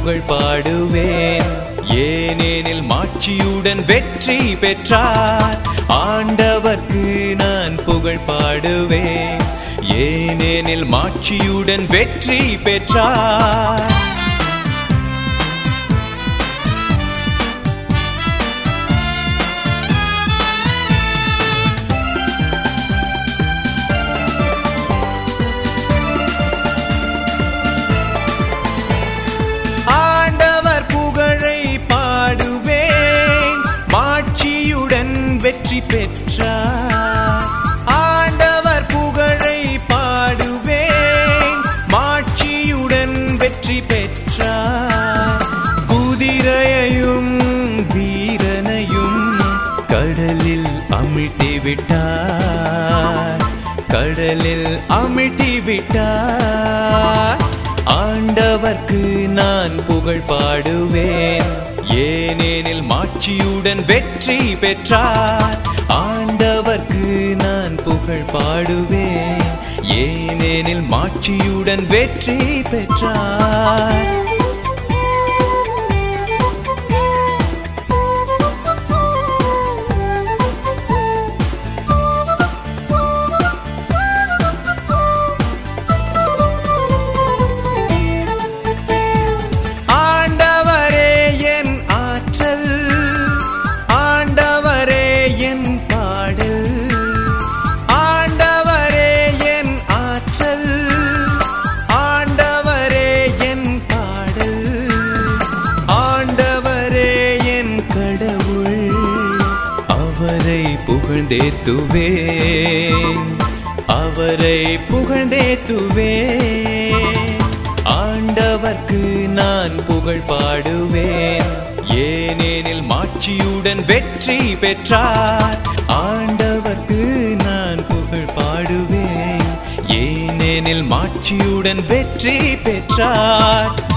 புகழ் பாடுவேன். ஏனெனில் மாட்சியுடன் வெற்றி பெற்றார். ஆண்டவர்க்கு நான் புகழ் பாடுவேன். ஏனெனில் மாட்சியுடன் வெற்றி பெற்றார். ஆண்டவர் புகழை பாடுவேன். மாட்சியுடன் வெற்றி பெற்றார். ஆண்டவர் புகழை பாடுவேன். மாட்சியுடன் வெற்றி பெற்றார். குதிரையையும் வீரனையும் கடலில் அமிழ்த்தி விட்டார். கடலில் அமிழ்த்தி விட்டார். ஆண்டவர்க்கு நான் புகழ் பாடுவேன். ஏனெனில் மாட்சியுடன் வெற்றி பெற்றார். ஆண்டவர்க்கு நான் புகழ் பாடுவேன். ஏனெனில் மாட்சியுடன் வெற்றி பெற்றார். அவரை புகழ்ந்தேத்துவேன். அவரை புகழ்ந்தேத்துவேன். ஆண்டவர்க்கு நான் புகழ் பாடுவேன். ஏனெனில் மாட்சியுடன் வெற்றி பெற்றார். ஆண்டவர்க்கு நான் புகழ் பாடுவேன். ஏனெனில் மாட்சியுடன் வெற்றி பெற்றார்.